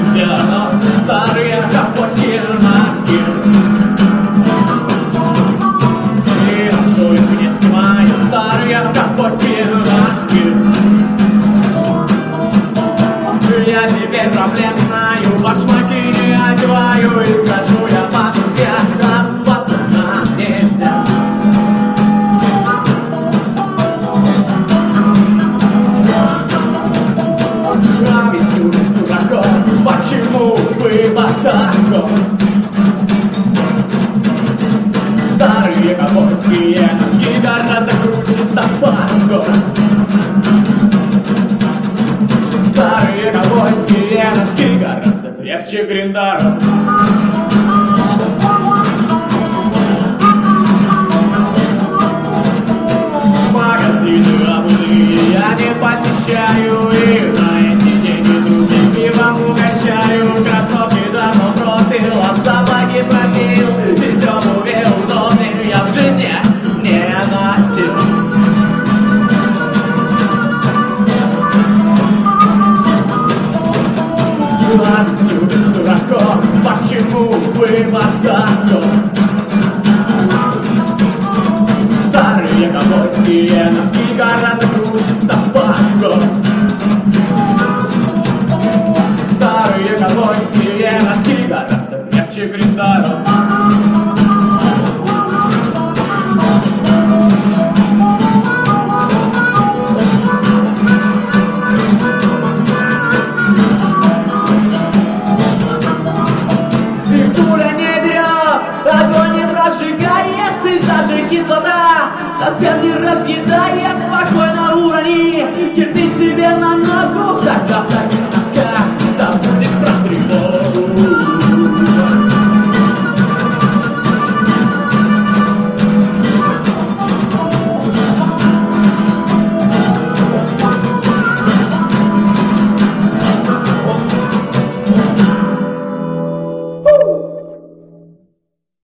Старые ковбойские носки. И ношу мне свои старые ковбойские носки. Я теперь проблем знаю, башмаки не одеваю. И скажу я по друзьям, здороваться нам нельзя. Объясню без дураков, почему вы батарков. Старые ковбойские носки гораздо круче сапогов. Старые ковбойские носки гораздо крепче гриндаров. Магазины обувные я не посещаю. И на эти деньги друзей пивом угощаю. Кроссовки давно пропил, а сапоги пропил. И обуви удобные я в жизни не носил. Объясню без дураков, почему вы батарков. Старые ковбойские носки гораздо круче сапогов. Старые ковбойские носки гораздо крепче гриндаров. Огонь не прожигает, и даже кислота совсем не разъедает. Спокойно урони кирпич себе на ногу. Так